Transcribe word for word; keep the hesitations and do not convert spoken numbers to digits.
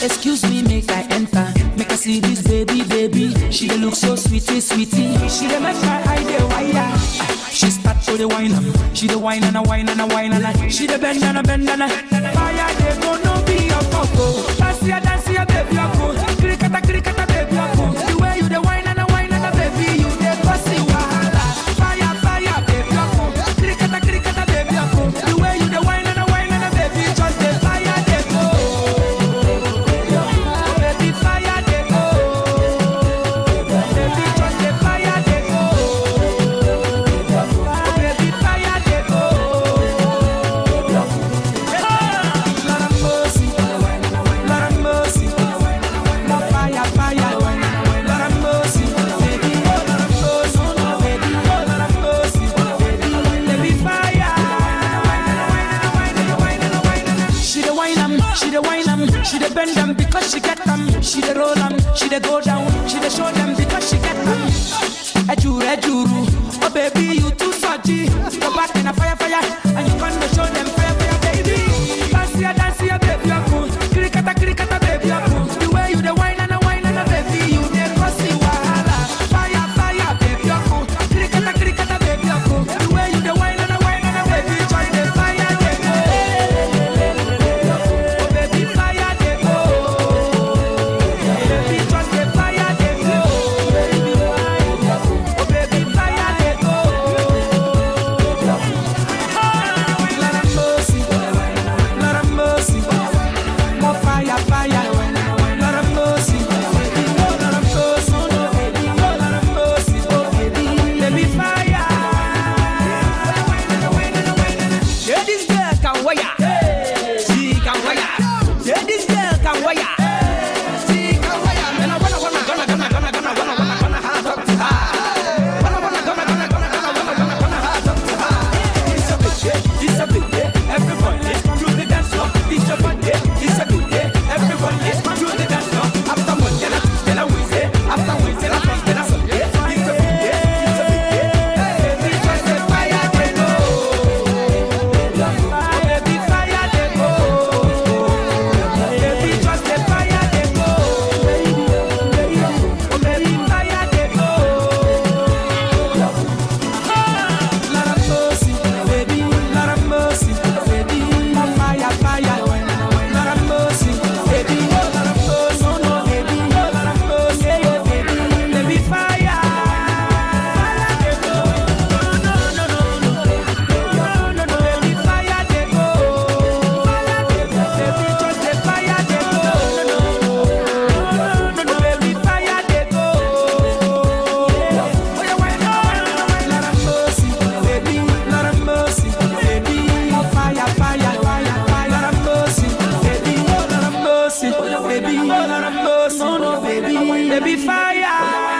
Excuse me, make I enter. Make I see this baby, baby. She dey look so sweetie, sweetie. She dey make my eye dey wire. She start to the wine, she dey wine and a wine and a wine and a. She dey bend and a bend and a. Fire dey go no be your coco. Dance ya, dance ya, baby, your cool. Cricketa, cricketa, baby, your cool. The way you dey wine and a wine and a baby, you dey pussy wahala. Fire, fire, baby, your cool. Cricketa, cricketa, baby, your cool. The way you dey wine and a wine and a baby, just the fire dey go. Baby, fire dey go. Baby, just the fire dey go. Baby, fire dey go. Lord have mercy, Lord have mercy, more fire, fire. Lord have mercy, baby, Lord have mercy, baby, Lord have mercy, baby, fire. She the wine 'em, she the wine 'em, she the bend 'em because she get 'em. She the roll 'em, she the go down, she the show them because she get 'em. Ejuru, ejuru, oh baby you too salty. Go back in a fire, fire, and you gonna show them fire, fire, baby. Dance ya, dance ya, baby, you're cool. Cricketa, cricketa, baby, you're cool. The way you the wine and a wine and a baby, you the pussy wahala. Fire, fire, baby, you're cool. Cricketa, cricketa, baby, you're cool. The way you the wine and a wine and a baby, join the fire, they go. Oh baby, fire, they go. Baby, join the fire, they go. Oh baby, fire, they go. Lord have mercy, Lord have mercy, more fire, fire. Lord have mercy, baby, Lord have mercy, baby, Lord have mercy, oh baby, baby, fire. Yeah, this girl can wire, she can wire. Yeah, this girl can wire, she can wire. And I wanna, wanna, gonna, gonna, gonna, gonna, wanna, wanna, wanna, have talk to her. Wanna, wanna, gonna, gonna, gonna, gonna, wanna, wanna, wanna, have talk to her. It's a big day, it's a big day. Everybody come to the dance floor. It's a big day, it's a good day. Everybody come to the dance floor. After Monday, then a Wednesday, after Wednesday, then a Thursday, then a Sunday. It's a big day, it's a big day. Baby, just the fire they go. Baby, fire they go. Baby, just the fire they go. Oh, baby, fire they go. Lord have mercy, baby, Lord have mercy, baby, more fire, fire. Lord have mercy, baby, Lord have mercy, no, baby, Lord have mercy, yeah, baby, baby, fire. Fire they go. No, no, no, no, no, no, no, baby, fire they go. Fire they go, baby, just the fire they go. No, no, no, no, baby, fire they go. Oh, yeah, why not? Lord have mercy, baby, Lord have mercy, baby, more fire, fire, fire, fire. Lord have mercy, baby, Lord have mercy, baby, Lord have mercy, baby, baby, fire.